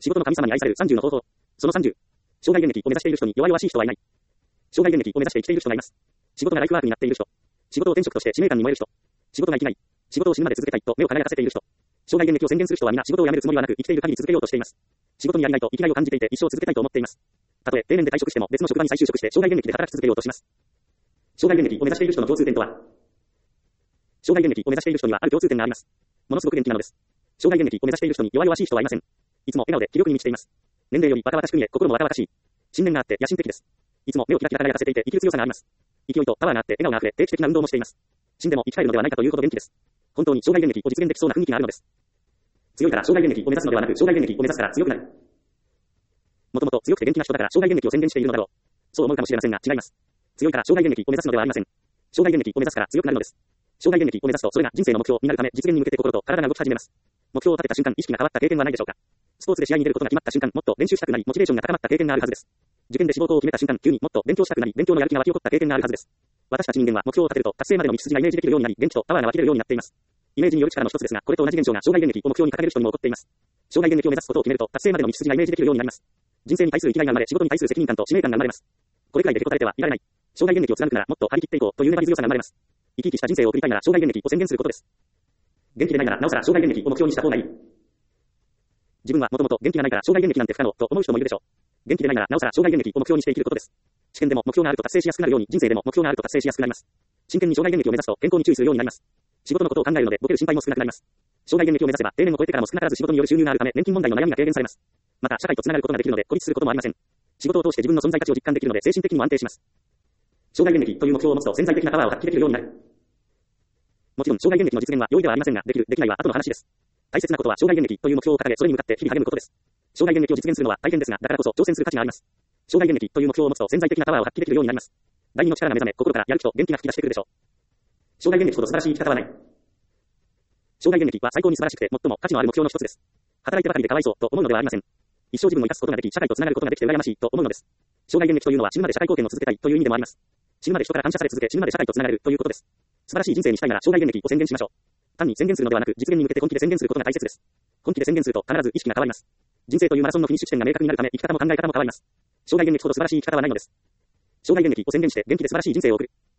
仕事の神様に愛される30の方法。その30。生涯現役を目指している人に弱々しい人はいない。生涯現役を目指して生きている人がいます。仕事がライフワークになっている人。仕事を転職として使命感に燃える人。仕事が生きない。仕事を死ぬまで続けたいと目を輝かせている人。生涯現役を宣言する人は皆仕事を辞めるつもりはなく生きている限り続けようとしています。仕事にやりがいと生きがいを感じていて一生続けたいと思っています。たとえ定年で退職しても別の職場に再就職して生涯現役で働き続けようとします。生涯現役を目指している人の共通点とは。生涯現役を目指している人にはある共通点があります。ものすごく元気なのです。生涯現役を目指している人に弱々しい人はいません。いつも笑顔で気力に満ちています。年齢より若々しく見え、心も若々しい。信念があって野心的です。いつも目をキラキラ輝かせていて生きる強さがあります。勢いとパワーがあって笑顔があふれ定期的な運動もしています。死んでも生き返るのではないかというほど元気です。本当に生涯現役を実現できそうな雰囲気があるのです。強いから生涯現役を目指すのではなく、生涯現役を目指すから強くなる。もともと強くて元気な人だから生涯現役を宣言しているのだろう。そう思うかもしれませんが違います。強いから生涯現役を目指すのではありません。生涯現役を目指すから強くなるのです。生涯現役を目指すとそれが人生の目標になるため実現に向けて心と体が動き始めます。目標を立てた瞬間意識が変わった経験はないでしょうか。スポーツで試合に出ることが決まった瞬間もっと練習したくなりモチベーションが高まった経験があるはずです。受験で志望校を決めた瞬間急にもっと勉強したくなり勉強のやる気が湧き起こった経験があるはずです。私たち人間は目標を立てると達成までの道筋がイメージできるようになり元気とパワーが湧き出るようになっています。イメージによる力の一つですがこれと同じ現象が生涯現役を目標に掲げる人にも起こっています。生涯現役を目指すことを決めると達成までの道筋がイメージできるようになります。人生に対する生きがいが生まれ仕事に対する責任感と使命感が生まれます。これくらいでへこたれてはいられない。生涯現役を貫くならもっと張り切っていこうという粘り強さが生まれます。生き生きした人生を送りたいなら生涯現役を宣言することです。元気でないならなおさら生涯現役を目標にした方がいい。自分はもともと元気がないから生涯現役なんて不可能と思う人もいるでしょう。元気でないならなおさら生涯現役を目標にして生きることです。試験でも目標があると達成しやすくなるように人生でも目標があると達成しやすくなります。真剣に生涯現役を目指すと健康に注意するようになります。仕事のことを考えるのでボケる心配も少なくなります。生涯現役を目指せば定年を超えてからも少なからず仕事による収入があるため年金問題の悩みが軽減されます。また社会とつながることができるので孤立することもありません。仕事を通して自分の存在価値を実感できるので精神的にも安定します。生涯現役という目標を持つと潜在的なパワーを発揮できるようになる。もちろん生涯現役の実現は容易ではありませんができるできないは後の話です。大切なことは生涯現役という目標を掲げそれに向かって日々励むことです。生涯現役を実現するのは大変ですがだからこそ挑戦する価値があります。生涯現役という目標を持つと潜在的なパワーを発揮できるようになります。第二の力が目覚め心からやる気と元気が吹き出してくるでしょう。生涯現役ほど素晴らしい生き方はない。生涯現役は最高に素晴らしくて最も価値のある目標の一つです。働いてばかりでかわいそうと思うのではありません。一生自分を生かすことができ社会とつながることができて羨ましいと思うのです。生涯現役というのは死ぬまで社会貢献を続けたいという意味でもあります。死ぬまで人から感謝され続け死ぬまで社会とつながれるということです。素晴らしい人生にしたいなら生涯現役を宣言しましょう。単に宣言するのではなく実現に向けて本気で宣言することが大切です。本気で宣言すると必ず意識が変わります。人生というマラソンのフィニッシュ地点が明確になるため生き方も考え方も変わります。生涯現役ほど素晴らしい生き方はないのです。生涯現役を宣言して元気で素晴らしい人生を送る。